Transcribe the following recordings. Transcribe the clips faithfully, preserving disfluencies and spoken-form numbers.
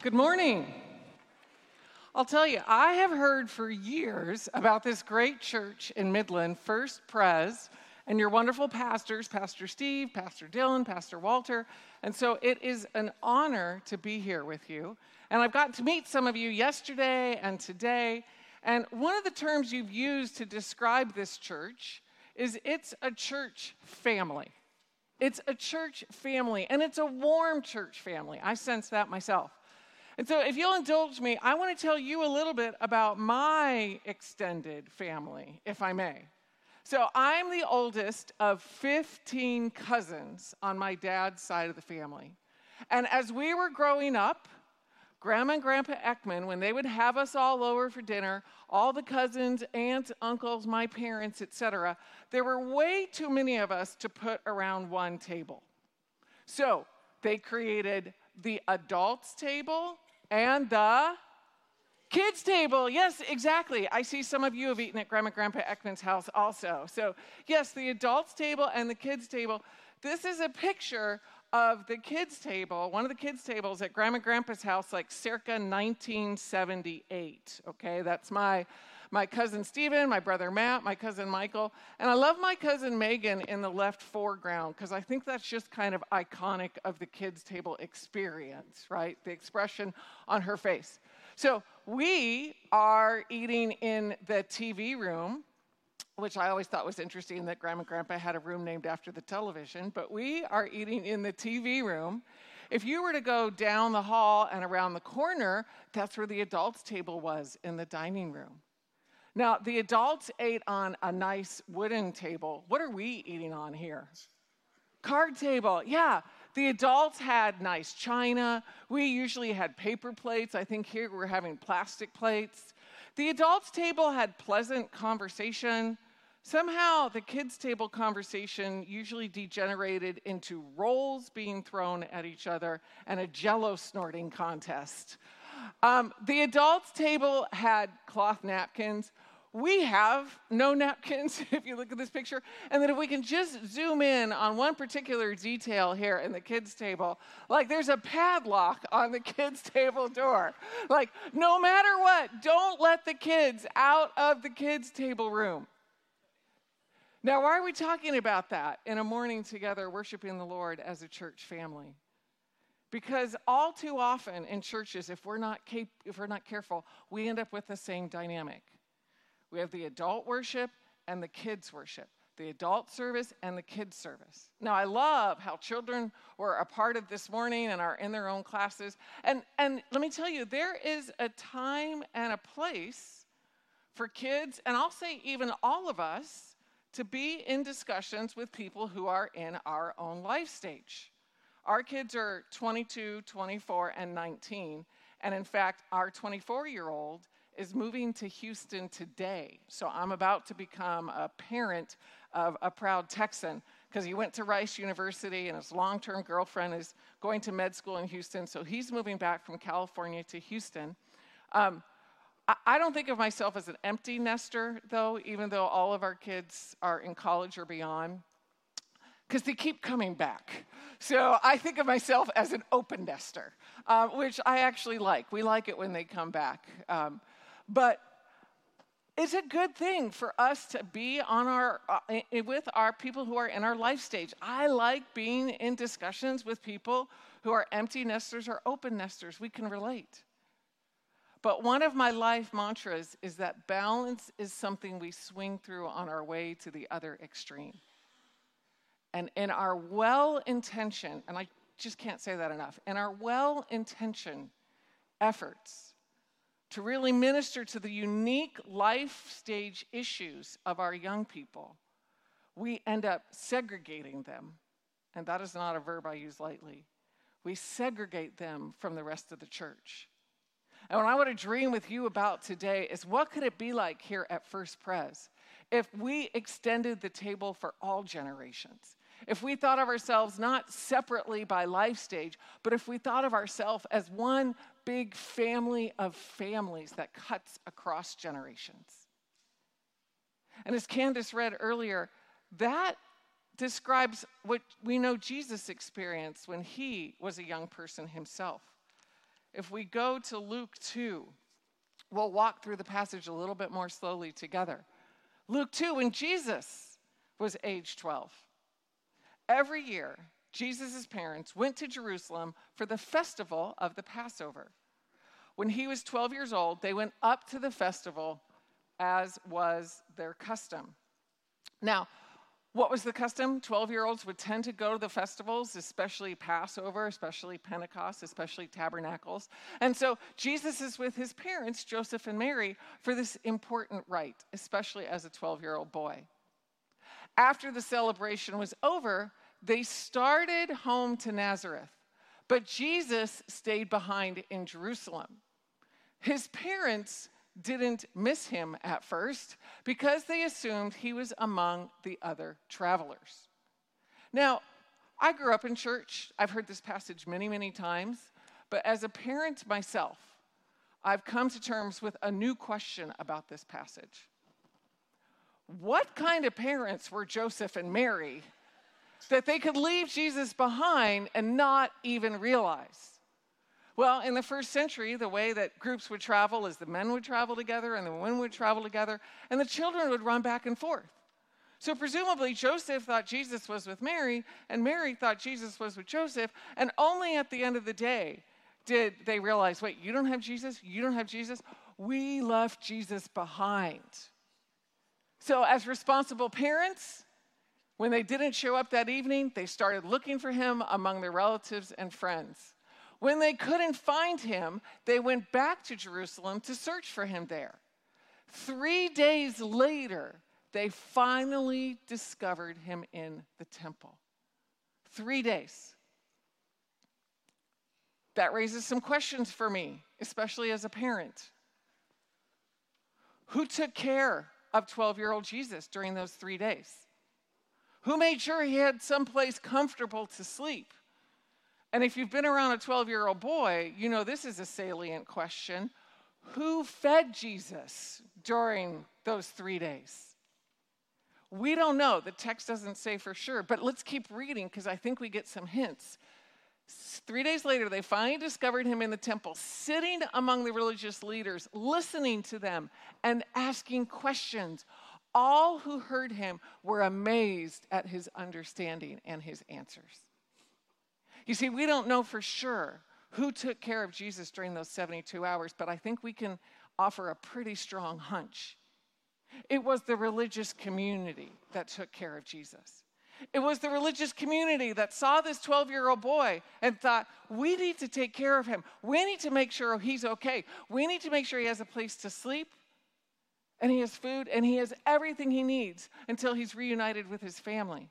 Good morning. I'll tell you, I have heard for years about this great church in Midland, First Pres, and your wonderful pastors, Pastor Steve, Pastor Dylan, Pastor Walter. And so it is an honor to be here with you. And I've gotten to meet some of you yesterday and today. And one of the terms you've used to describe this church is it's a church family. It's a church family, and it's a warm church family. I sense that myself. And so if you'll indulge me, I want to tell you a little bit about my extended family, if I may. So I'm the oldest of fifteen cousins on my dad's side of the family. And as we were growing up, Grandma and Grandpa Ekman, when they would have us all over for dinner, all the cousins, aunts, uncles, my parents, et cetera, there were way too many of us to put around one table. So they created the adults table and the kids table. Yes, exactly. I see some of you have eaten at Grandma and Grandpa Ekman's house also. So yes, the adults table and the kids table. This is a picture of the kids table, one of the kids tables at Grandma and Grandpa's house, like circa nineteen seventy-eight. Okay, that's my my cousin Stephen, my brother Matt, my cousin Michael, and I love my cousin Megan in the left foreground because I think that's just kind of iconic of the kids table experience, right? The expression on her face. So we are eating in the T V room, which I always thought was interesting that Grandma and Grandpa had a room named after the television, but we are eating in the T V room. If you were to go down the hall and around the corner, that's where the adults table was, in the dining room. Now, the adults ate on a nice wooden table. What are we eating on here? Card table, yeah. The adults had nice china. We usually had paper plates. I think here we're having plastic plates. The adults table had pleasant conversation. Somehow the kids table conversation usually degenerated into rolls being thrown at each other and a Jell-O snorting contest. Um, the adults table had cloth napkins. We have no napkins, if you look at this picture. And then if we can just zoom in on one particular detail here in the kids' table, like there's a padlock on the kids' table door. Like, no matter what, don't let the kids out of the kids' table room. Now, why are we talking about that in a morning together, worshiping the Lord as a church family? Because all too often in churches, if we're not cap- if we're not careful, we end up with the same dynamic. We have the adult worship and the kids worship, the adult service and the kids service. Now, I love how children were a part of this morning and are in their own classes. And, and let me tell you, there is a time and a place for kids, and I'll say even all of us, to be in discussions with people who are in our own life stage. Our kids are twenty-two, twenty-four, and nineteen. And in fact, our twenty-four-year-old is moving to Houston today. So I'm about to become a parent of a proud Texan because he went to Rice University and his long-term girlfriend is going to med school in Houston. So he's moving back from California to Houston. Um, I don't think of myself as an empty nester, though, even though all of our kids are in college or beyond, because they keep coming back. So I think of myself as an open nester, uh, which I actually like. We like it when they come back. Um, but it's a good thing for us to be on our uh, with our people who are in our life stage. I like being in discussions with people who are empty nesters or open nesters. We can relate. But one of my life mantras is that balance is something we swing through on our way to the other extreme. And in our well-intentioned, and I just can't say that enough, in our well-intentioned efforts to really minister to the unique life stage issues of our young people, we end up segregating them. And that is not a verb I use lightly. We segregate them from the rest of the church. And what I want to dream with you about today is what could it be like here at First Pres if we extended the table for all generations? If we thought of ourselves not separately by life stage, but if we thought of ourselves as one big family of families that cuts across generations. And as Candace read earlier, that describes what we know Jesus experienced when he was a young person himself. if we go to Luke two, we'll walk through the passage a little bit more slowly together. Luke two, when Jesus was age twelve. Every year, Jesus' parents went to Jerusalem for the festival of the Passover. When he was twelve years old, they went up to the festival as was their custom. Now, what was the custom? twelve-year-olds would tend to go to the festivals, especially Passover, especially Pentecost, especially Tabernacles. And so Jesus is with his parents, Joseph and Mary, for this important rite, especially as a twelve-year-old boy. After the celebration was over, they started home to Nazareth, but Jesus stayed behind in Jerusalem. His parents didn't miss him at first because they assumed he was among the other travelers. Now, I grew up in church. I've heard this passage many, many times, but as a parent myself, I've come to terms with a new question about this passage. What kind of parents were Joseph and Mary that they could leave Jesus behind and not even realize? Well, in the first century, the way that groups would travel is the men would travel together and the women would travel together, and the children would run back and forth. So presumably, Joseph thought Jesus was with Mary, and Mary thought Jesus was with Joseph, and only at the end of the day did they realize, wait, you don't have Jesus? You don't have Jesus? We left Jesus behind. So as responsible parents, when they didn't show up that evening, they started looking for him among their relatives and friends. When they couldn't find him, they went back to Jerusalem to search for him there. Three days later, they finally discovered him in the temple. Three days. That raises some questions for me, especially as a parent. Who took care of twelve-year-old Jesus during those three days? Who made sure he had someplace comfortable to sleep? And if you've been around a twelve-year-old boy, you know this is a salient question. Who fed Jesus during those three days? We don't know. The text doesn't say for sure, but let's keep reading because I think we get some hints. Three days later, they finally discovered him in the temple, sitting among the religious leaders, listening to them and asking questions. All who heard him were amazed at his understanding and his answers. You see, we don't know for sure who took care of Jesus during those seventy-two hours, but I think we can offer a pretty strong hunch. It was the religious community that took care of Jesus. It was the religious community that saw this twelve-year-old boy and thought, we need to take care of him. We need to make sure he's okay. We need to make sure he has a place to sleep, and he has food, and he has everything he needs until he's reunited with his family.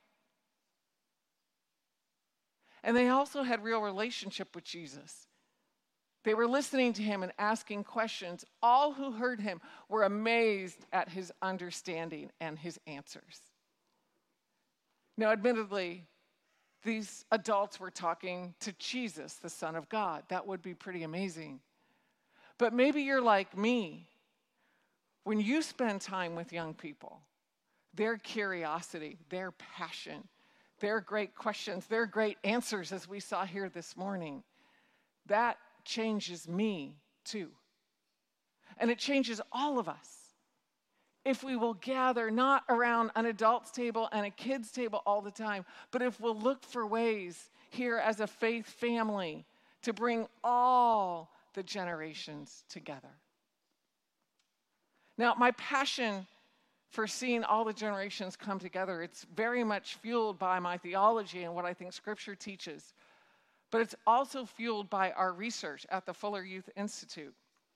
And they also had real relationship with Jesus. They were listening to him and asking questions. All who heard him were amazed at his understanding and his answers. Now, admittedly, these adults were talking to Jesus, the Son of God. That would be pretty amazing. But maybe you're like me. When you spend time with young people, their curiosity, their passion, their great questions, their great answers, as we saw here this morning, that changes me too. And it changes all of us. If we will gather not around an adult's table and a kid's table all the time, but if we'll look for ways here as a faith family to bring all the generations together. Now, my passion for seeing all the generations come together, it's very much fueled by my theology and what I think Scripture teaches. But it's also fueled by our research at the Fuller Youth Institute.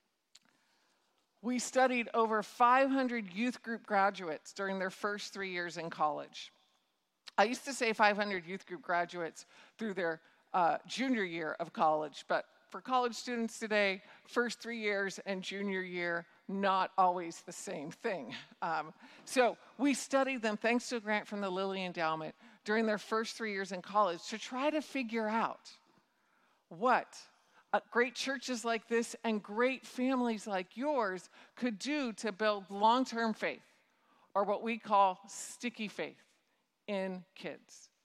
We studied over five hundred youth group graduates during their first three years in college. I used to say five hundred youth group graduates through their uh, junior year of college, but for college students today, first three years and junior year, not always the same thing. Um, so we studied them, thanks to a grant from the Lilly Endowment, during their first three years in college to try to figure out what uh, great churches like this and great families like yours could do to build long-term faith, or what we call sticky faith, in kids.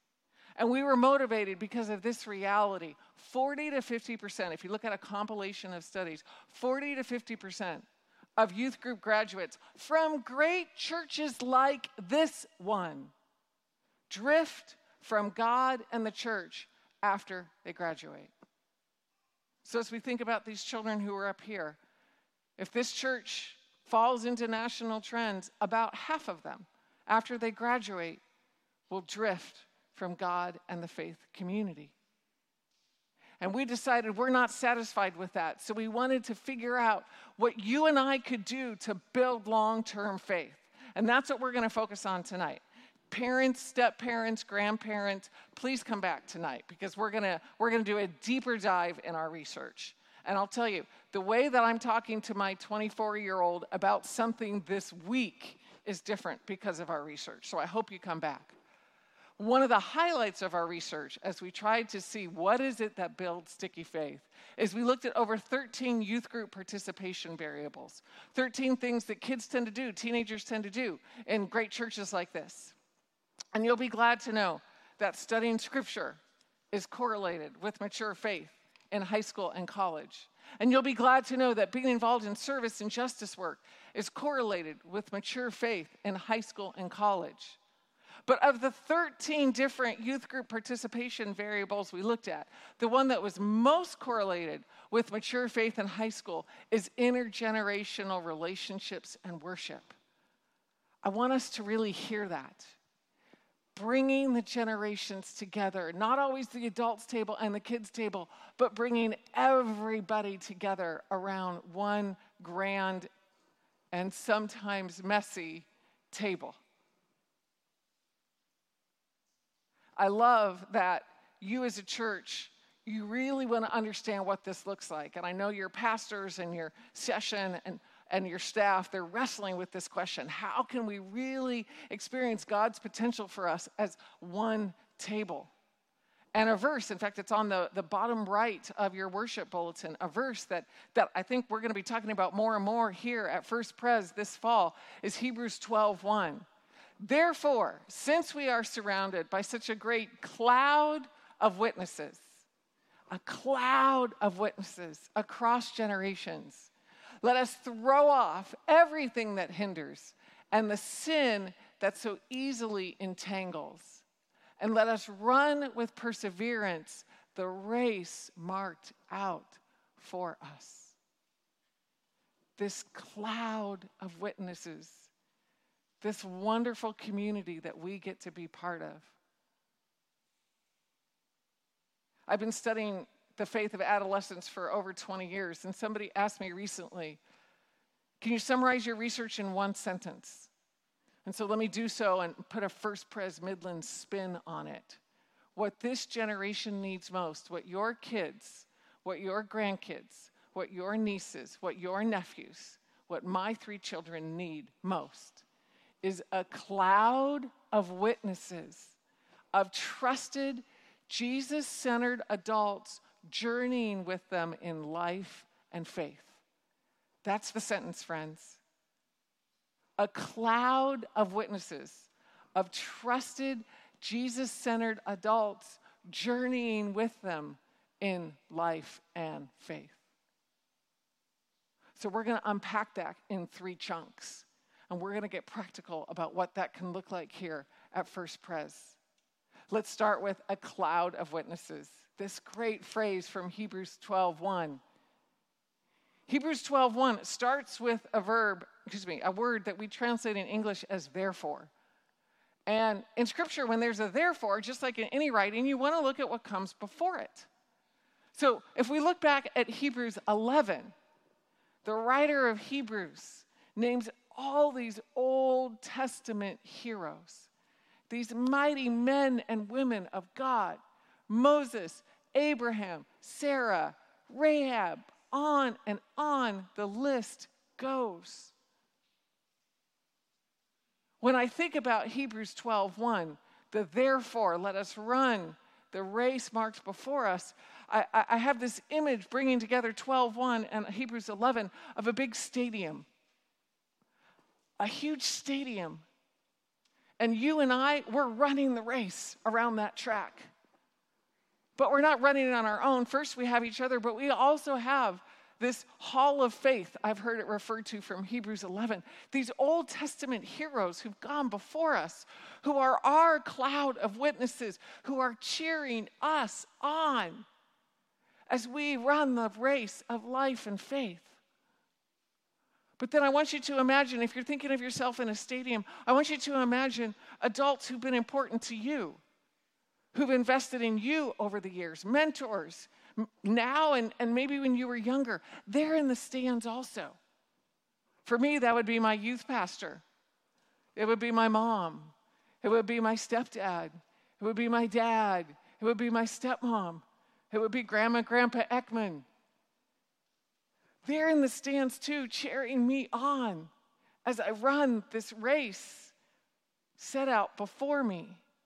And we were motivated because of this reality. forty to fifty percent, if you look at a compilation of studies, forty to fifty percent of youth group graduates from great churches like this one drift from God and the church after they graduate. So as we think about these children who are up here, if this church falls into national trends, about half of them, after they graduate, will drift from God and the faith community. And we decided we're not satisfied with that, so we wanted to figure out what you and I could do to build long-term faith. And that's what we're going to focus on tonight. Parents, step-parents, grandparents, please come back tonight because we're going to we're going to do a deeper dive in our research. And I'll tell you, the way that I'm talking to my twenty-four-year-old about something this week is different because of our research. So I hope you come back. One of the highlights of our research, as we tried to see what is it that builds sticky faith, is we looked at over thirteen youth group participation variables, thirteen things that kids tend to do, teenagers tend to do in great churches like this. And you'll be glad to know that studying Scripture is correlated with mature faith in high school and college. And you'll be glad to know that being involved in service and justice work is correlated with mature faith in high school and college. But of the thirteen different youth group participation variables we looked at, the one that was most correlated with mature faith in high school is intergenerational relationships and worship. I want us to really hear that. Bringing the generations together, not always the adults table and the kids table, but bringing everybody together around one grand and sometimes messy table. I love that you as a church, you really want to understand what this looks like. And I know your pastors and your session and, and your staff, they're wrestling with this question. How can we really experience God's potential for us as one table? And a verse, in fact, it's on the, the bottom right of your worship bulletin, a verse that, that I think we're going to be talking about more and more here at First Pres this fall is Hebrews twelve one. Therefore, since we are surrounded by such a great cloud of witnesses, a cloud of witnesses across generations, let us throw off everything that hinders and the sin that so easily entangles, and let us run with perseverance the race marked out for us. This cloud of witnesses, this wonderful community that we get to be part of. I've been studying the faith of adolescents for over twenty years, and somebody asked me recently, can you summarize your research in one sentence? And so let me do so and put a First Pres Midland spin on it. What this generation needs most, what your kids, what your grandkids, what your nieces, what your nephews, what my three children need most is a cloud of witnesses, of trusted, Jesus-centered adults journeying with them in life and faith. That's the sentence, friends. A cloud of witnesses, of trusted, Jesus-centered adults journeying with them in life and faith. So we're going to unpack that in three chunks. And we're going to get practical about what that can look like here at First Pres. Let's start with a cloud of witnesses. This great phrase from Hebrews twelve one. Hebrews twelve one starts with a verb, excuse me, a word that we translate in English as therefore. And in Scripture, when there's a therefore, just like in any writing, you want to look at what comes before it. So if we look back at Hebrews eleven, the writer of Hebrews names all these Old Testament heroes, these mighty men and women of God, Moses, Abraham, Sarah, Rahab, on and on the list goes. When I think about Hebrews twelve one, the therefore, let us run the race marked before us, I, I have this image bringing together twelve one and Hebrews eleven of a big stadium. A huge stadium. And you and I, we're running the race around that track. But we're not running it on our own. First, we have each other, but we also have this hall of faith, I've heard it referred to from Hebrews eleven. These Old Testament heroes who've gone before us, who are our cloud of witnesses, who are cheering us on as we run the race of life and faith. But then I want you to imagine, if you're thinking of yourself in a stadium, I want you to imagine adults who've been important to you, who've invested in you over the years, mentors, now and, and maybe when you were younger. They're in the stands also. For me, that would be my youth pastor. It would be my mom. It would be my stepdad. It would be my dad. It would be my stepmom. It would be Grandma and Grandpa Ekman. They're in the stands too, cheering me on as I run this race set out before me.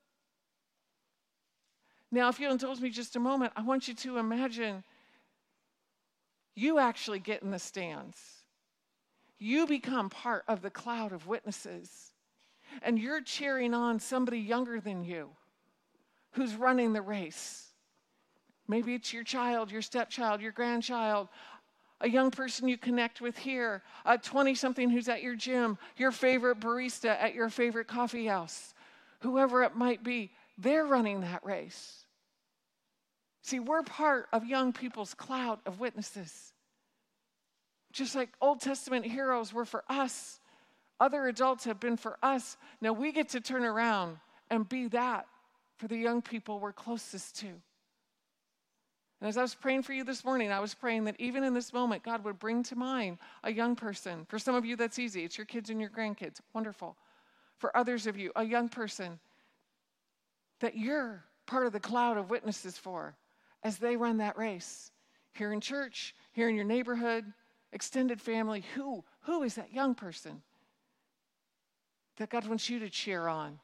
Now, if you'll indulge me just a moment, I want you to imagine you actually get in the stands. You become part of the cloud of witnesses, and you're cheering on somebody younger than you who's running the race. Maybe it's your child, your stepchild, your grandchild, a young person you connect with here, a twenty-something who's at your gym, your favorite barista at your favorite coffee house, whoever it might be, they're running that race. See, we're part of young people's cloud of witnesses. Just like Old Testament heroes were for us, other adults have been for us. Now we get to turn around and be that for the young people we're closest to. And as I was praying for you this morning, I was praying that even in this moment, God would bring to mind a young person. For some of you, that's easy. It's your kids and your grandkids. Wonderful. For others of you, a young person that you're part of the cloud of witnesses for as they run that race. Here in church, here in your neighborhood, extended family, who, who is that young person that God wants you to cheer on?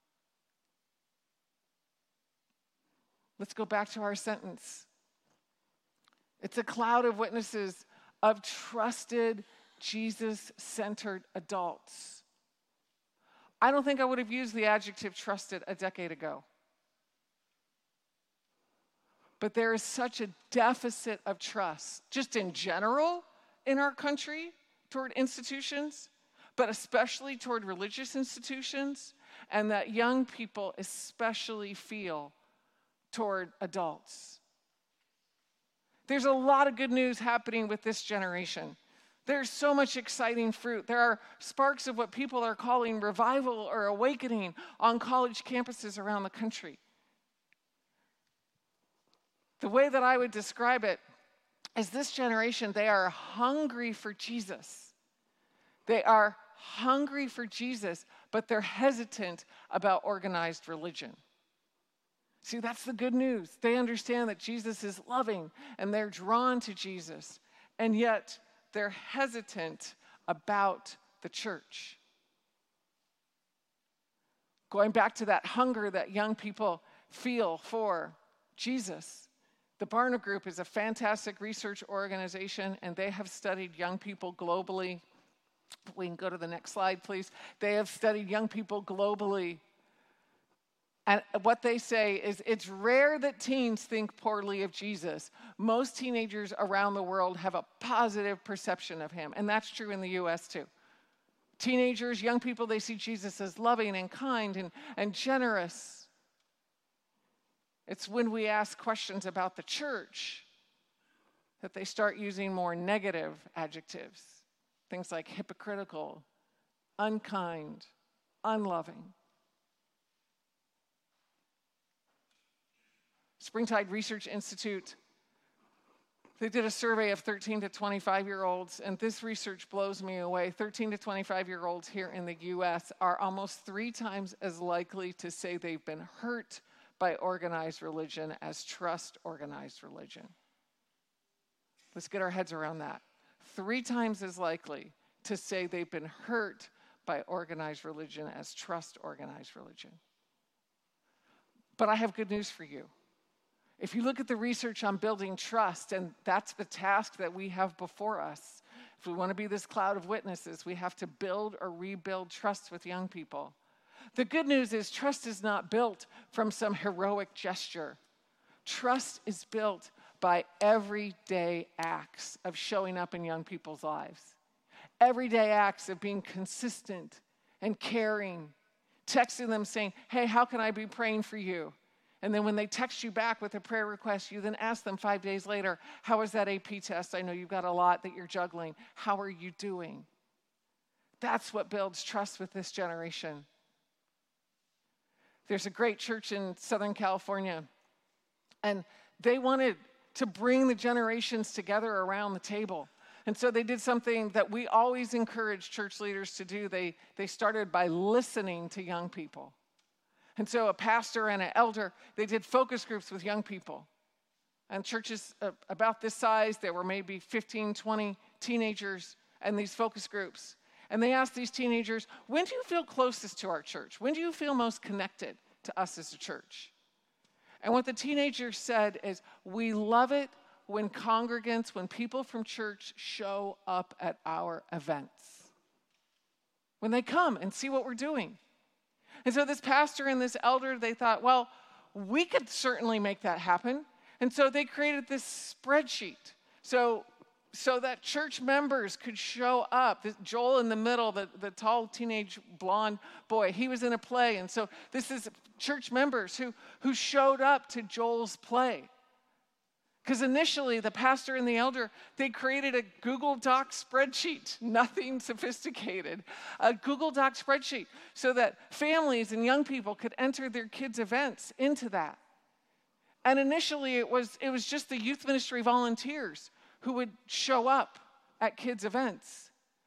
Let's go back to our sentence. It's a cloud of witnesses of trusted, Jesus-centered adults. I don't think I would have used the adjective trusted a decade ago. But there is such a deficit of trust, just in general in our country, toward institutions, but especially toward religious institutions, and that young people especially feel toward adults. There's a lot of good news happening with this generation. There's so much exciting fruit. There are sparks of what people are calling revival or awakening on college campuses around the country. The way that I would describe it is this generation, they are hungry for Jesus. They are hungry for Jesus, but they're hesitant about organized religion. See, that's the good news. They understand that Jesus is loving, and they're drawn to Jesus, and yet they're hesitant about the church. Going back to that hunger that young people feel for Jesus, the Barna Group is a fantastic research organization, and they have studied young people globally. We can go to the next slide, please. They have studied young people globally. And what they say is it's rare that teens think poorly of Jesus. Most teenagers around the world have a positive perception of him, and that's true in the U S too. Teenagers, young people, they see Jesus as loving and kind and, and generous. It's when we ask questions about the church that they start using more negative adjectives. Things like hypocritical, unkind, unloving. Springtide Research Institute, they did a survey of thirteen to twenty-five-year-olds, and this research blows me away. thirteen to twenty-five-year-olds here in the U S are almost three times as likely to say they've been hurt by organized religion as trust organized religion. Let's get our heads around that. Three times as likely to say they've been hurt by organized religion as trust organized religion. But I have good news for you. If you look at the research on building trust, and that's the task that we have before us, if we want to be this cloud of witnesses, we have to build or rebuild trust with young people. The good news is trust is not built from some heroic gesture. Trust is built by everyday acts of showing up in young people's lives. Everyday acts of being consistent and caring, texting them saying, hey, how can I be praying for you? And then when they text you back with a prayer request, you then ask them five days later, how was that A P test? I know you've got a lot that you're juggling. How are you doing? That's what builds trust with this generation. There's a great church in Southern California, and they wanted to bring the generations together around the table. And so they did something that we always encourage church leaders to do. They, they started by listening to young people. And so a pastor and an elder, they did focus groups with young people. And churches uh, about this size, there were maybe fifteen, twenty teenagers in these focus groups. And they asked these teenagers, when do you feel closest to our church? When do you feel most connected to us as a church? And what the teenagers said is, we love it when congregants, when people from church show up at our events. When they come and see what we're doing. And so this pastor and this elder, they thought, well, we could certainly make that happen. And so they created this spreadsheet. So, so that church members could show up. This Joel in the middle, the, the tall teenage blonde boy, he was in a play. And so this is church members who, who showed up to Joel's play. Because initially, the pastor and the elder, they created a Google Doc spreadsheet, nothing sophisticated, a Google Doc spreadsheet so that families and young people could enter their kids' events into that. And initially, it was, it was just the youth ministry volunteers who would show up at kids' events.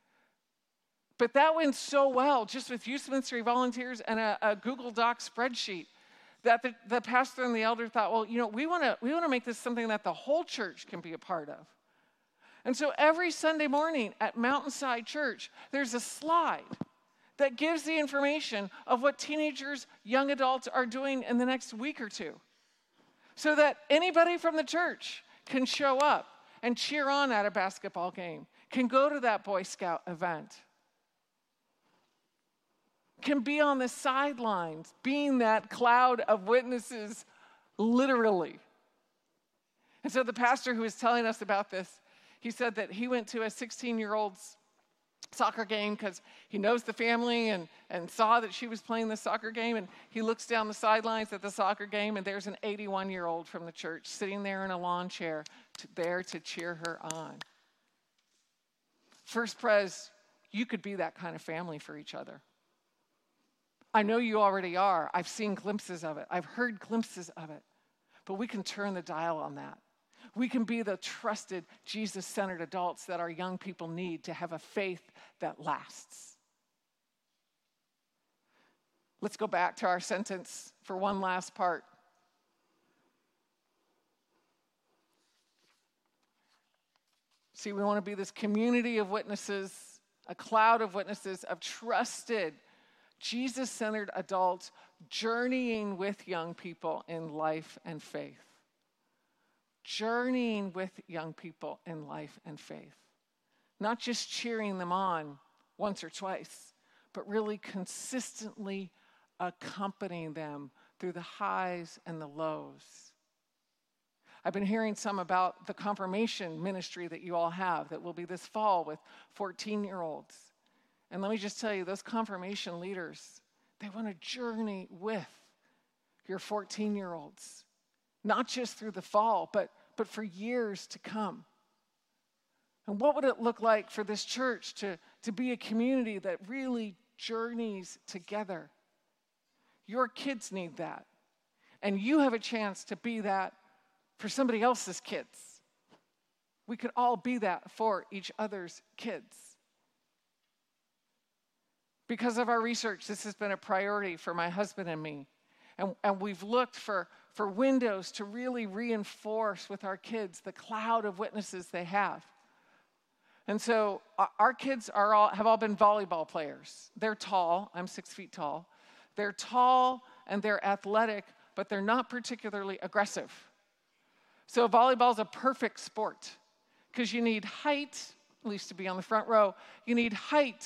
But that went so well, just with youth ministry volunteers and a, a Google Doc spreadsheet, that the, the pastor and the elder thought, well, you know, we want to we want to make this something that the whole church can be a part of. And so every Sunday morning at Mountainside Church, there's a slide that gives the information of what teenagers, young adults are doing in the next week or two, so that anybody from the church can show up and cheer on at a basketball game, can go to that Boy Scout event, can be on the sidelines, being that cloud of witnesses, literally. And so the pastor who was telling us about this, he said that he went to a sixteen-year-old's soccer game because he knows the family and, and saw that she was playing the soccer game, and he looks down the sidelines at the soccer game, and there's an eighty-one-year-old from the church sitting there in a lawn chair to, there to cheer her on. First Pres, you could be that kind of family for each other. I know you already are. I've seen glimpses of it. I've heard glimpses of it. But we can turn the dial on that. We can be the trusted, Jesus-centered adults that our young people need to have a faith that lasts. Let's go back to our sentence for one last part. See, we want to be this community of witnesses, a cloud of witnesses, of trusted, Jesus-centered adults journeying with young people in life and faith. Journeying with young people in life and faith. Not just cheering them on once or twice, but really consistently accompanying them through the highs and the lows. I've been hearing some about the confirmation ministry that you all have that will be this fall with fourteen-year-olds. And let me just tell you, those confirmation leaders, they want to journey with your fourteen-year-olds, not just through the fall, but, but for years to come. And what would it look like for this church to, to be a community that really journeys together? Your kids need that. And you have a chance to be that for somebody else's kids. We could all be that for each other's kids. Because of our research, this has been a priority for my husband and me. And, and we've looked for, for windows to really reinforce with our kids the cloud of witnesses they have. And so our kids are all have all been volleyball players. They're tall. I'm six feet tall. They're tall and they're athletic, but they're not particularly aggressive. So volleyball is a perfect sport because you need height, at least to be on the front row. You need height,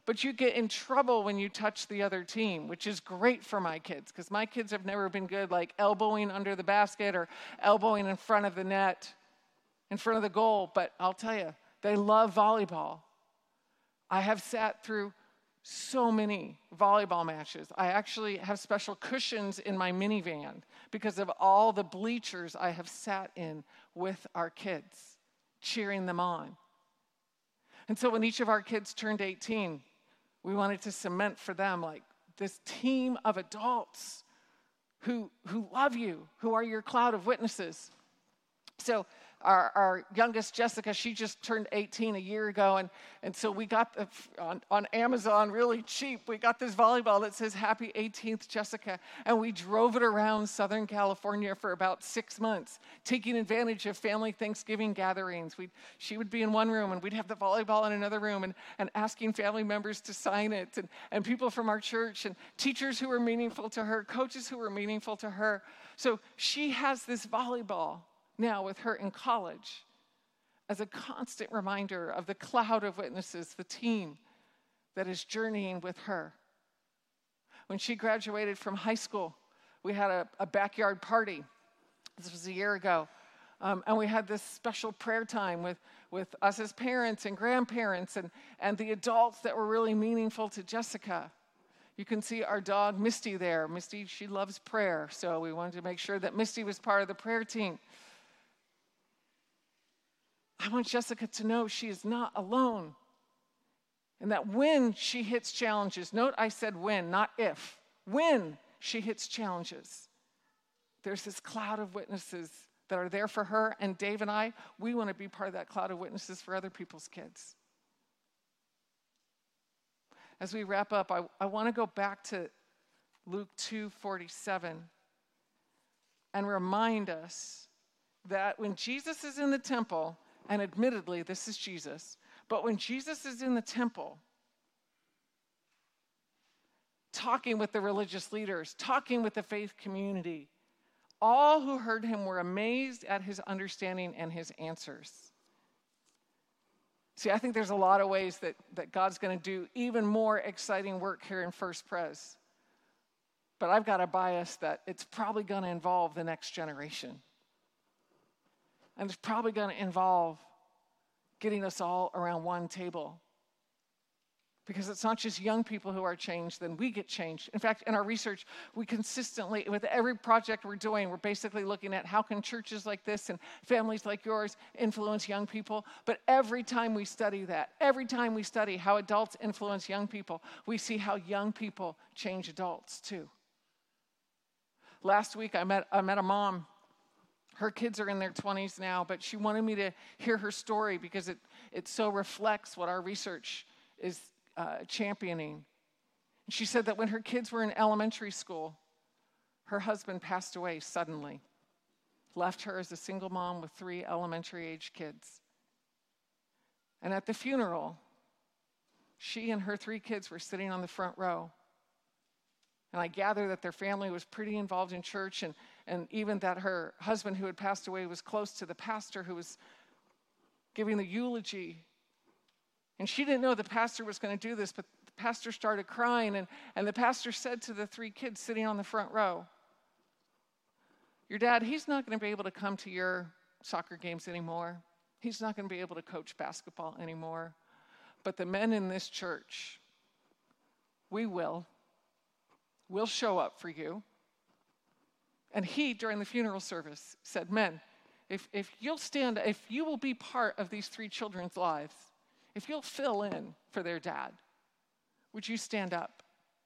but you get in trouble when you touch the other team, which is great for my kids, because my kids have never been good like elbowing under the basket or elbowing in front of the net, in front of the goal. But I'll tell you, they love volleyball. I have sat through so many volleyball matches. I actually have special cushions in my minivan because of all the bleachers I have sat in with our kids, cheering them on. And so when each of our kids turned eighteen, we wanted to cement for them like this team of adults who, who love you, who are your cloud of witnesses. So Our, our youngest, Jessica, she just turned eighteen a year ago, and, and so we got the, on, on Amazon really cheap, we got this volleyball that says Happy eighteenth, Jessica, and we drove it around Southern California for about six months, taking advantage of family Thanksgiving gatherings. We'd, she would be in one room, and we'd have the volleyball in another room, and, and asking family members to sign it, and, and people from our church, and teachers who were meaningful to her, coaches who were meaningful to her. So she has this volleyball now with her in college as a constant reminder of the cloud of witnesses, the team that is journeying with her. When she graduated from high school, we had a, a backyard party. This was a year ago. Um, and we had this special prayer time with, with us as parents and grandparents and, and the adults that were really meaningful to Jessica. You can see our dog Misty there. Misty, she loves prayer, so we wanted to make sure that Misty was part of the prayer team. I want Jessica to know she is not alone. And that when she hits challenges, note I said when, not if. When she hits challenges, there's this cloud of witnesses that are there for her. And Dave and I, we want to be part of that cloud of witnesses for other people's kids. As we wrap up, I, I want to go back to Luke two forty-seven and remind us that when Jesus is in the temple, and admittedly, this is Jesus, but when Jesus is in the temple, talking with the religious leaders, talking with the faith community, all who heard him were amazed at his understanding and his answers. See, I think there's a lot of ways that, that God's going to do even more exciting work here in First Pres. But I've got a bias that it's probably going to involve the next generation. And it's probably going to involve getting us all around one table. Because it's not just young people who are changed, then we get changed. In fact, in our research, we consistently, with every project we're doing, we're basically looking at how can churches like this and families like yours influence young people. But every time we study that, every time we study how adults influence young people, we see how young people change adults too. Last week, I met, I met a mom. Her kids are in their twenties now, but she wanted me to hear her story because it, it so reflects what our research is uh, championing. And she said that when her kids were in elementary school, her husband passed away suddenly, left her as a single mom with three elementary-age kids. And at the funeral, she and her three kids were sitting on the front row. And I gather that their family was pretty involved in church, and, and even that her husband who had passed away was close to the pastor who was giving the eulogy. And she didn't know the pastor was going to do this, but the pastor started crying, and, and the pastor said to the three kids sitting on the front row, "Your dad, he's not going to be able to come to your soccer games anymore. He's not going to be able to coach basketball anymore. But the men in this church, we will. We'll show up for you." And he, during the funeral service, said, "Men, if, if you'll stand, if you will be part of these three children's lives, if you'll fill in for their dad, would you stand up?"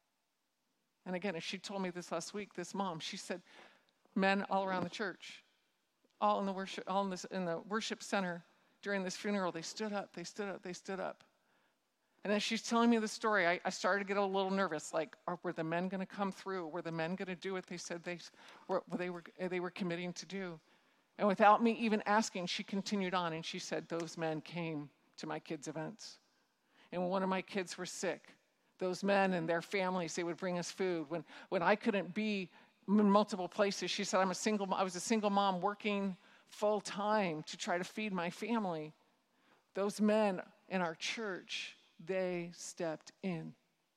And again, as she told me this last week, this mom, she said, men all around the church, all in the worship, all in, this, in the worship center during this funeral, they stood up, they stood up, they stood up. And as she's telling me the story, I, I started to get a little nervous. Like, are, were the men going to come through? Were the men going to do what they said they were, they were they were committing to do? And without me even asking, she continued on, and she said, "Those men came to my kids' events. And when one of my kids were sick, those men and their families, they would bring us food. When when I couldn't be in multiple places," she said, I'm a single, I was a single mom working full time to try to feed my family. Those men in our church they stepped in.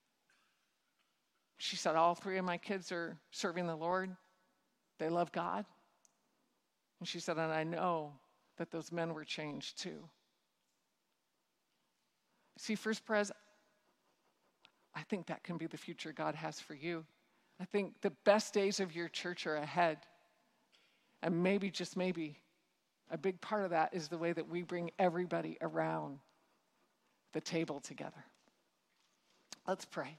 She said, all three of my kids are serving the Lord. They love God. And she said, and I know that those men were changed too. See, First Pres, I think that can be the future God has for you. I think the best days of your church are ahead. And maybe, just maybe, a big part of that is the way that we bring everybody around the table together. Let's pray.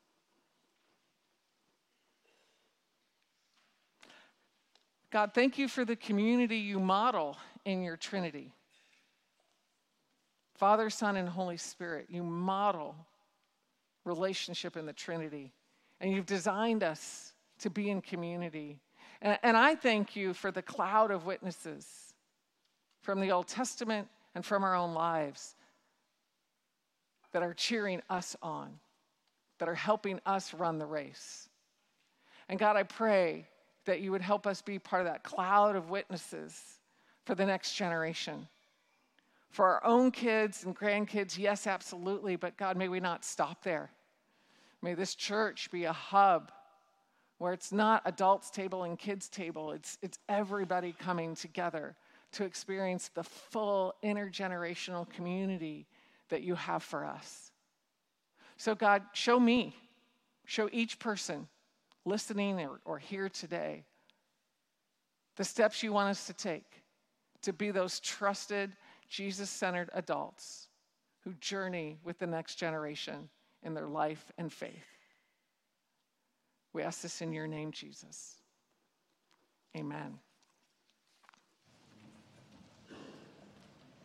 God, thank you for the community you model in your Trinity. Father, Son, and Holy Spirit, you model relationship in the Trinity. And you've designed us to be in community. And, and I thank you for the cloud of witnesses from the Old Testament and from our own lives that are cheering us on, that are helping us run the race. And God, I pray that you would help us be part of that cloud of witnesses for the next generation. For our own kids and grandkids, yes, absolutely, but God, may we not stop there. May this church be a hub where it's not adults table and kids table, it's, it's everybody coming together to experience the full intergenerational community that you have for us. So God, show me, show each person listening or, or here today, the steps you want us to take to be those trusted, Jesus-centered adults who journey with the next generation in their life and faith. We ask this in your name, Jesus. Amen.